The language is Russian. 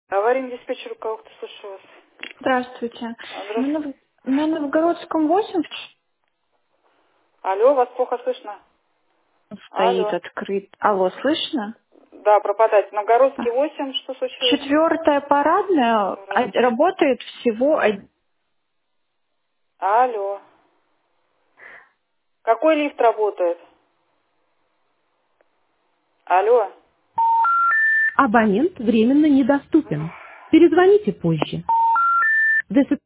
Аварийный диспетчер руководства, слушаю вас. Здравствуйте. Здравствуйте. На Новгородском 8 Алло, вас плохо слышно. стоит Алло. открыт. Алло, слышно? Да, пропадать. Новгородский 8, что случилось? Четвертая парадная работает всего Алло. Какой лифт работает? Алло. Абонент временно недоступен. Перезвоните позже. This